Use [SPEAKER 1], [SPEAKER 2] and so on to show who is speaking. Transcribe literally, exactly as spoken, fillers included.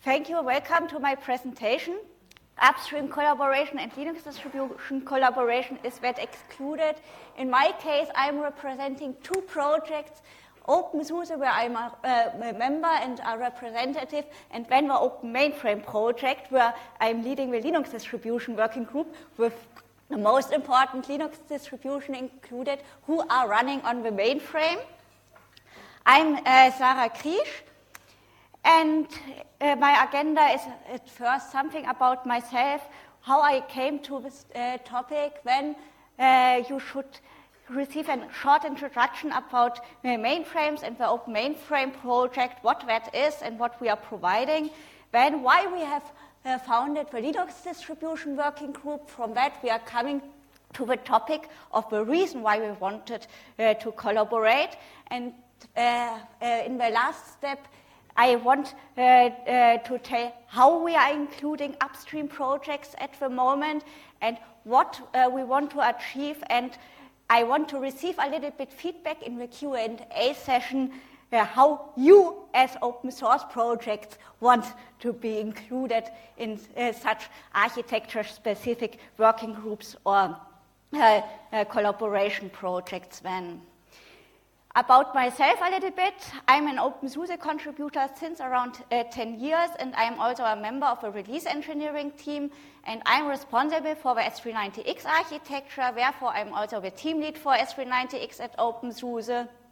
[SPEAKER 1] Thank you. Welcome to my presentation. Upstream collaboration and Linux distribution collaboration is that excluded. In my case, I'm representing two projects, OpenSUSE, where I'm a, uh, a member and a representative, and then the Open Mainframe project, where I'm leading the Linux distribution working group with the most important Linux distribution included, who are running on the mainframe. I'm uh, Sarah Kriesch, and uh, my agenda is at first something about myself, how I came to this uh, topic, then uh, you should receive a short introduction about uh, mainframes and the Open Mainframe project, what that is and what we are providing, then why we have uh, founded the Linux distribution working group. From that we are coming to the topic of the reason why we wanted uh, to collaborate, and uh, uh, in the last step I want uh, uh, to tell how we are including upstream projects at the moment and what uh, we want to achieve, and I want to receive a little bit feedback in the Q and A session uh, how you as open source projects want to be included in uh, such architecture-specific working groups or uh, uh, collaboration projects then. About myself a little bit, I'm an OpenSUSE contributor since around uh, ten years, and I'm also a member of a release engineering team, and I'm responsible for the S three ninety X architecture. Therefore, I'm also the team lead for S three ninety X at OpenSUSE.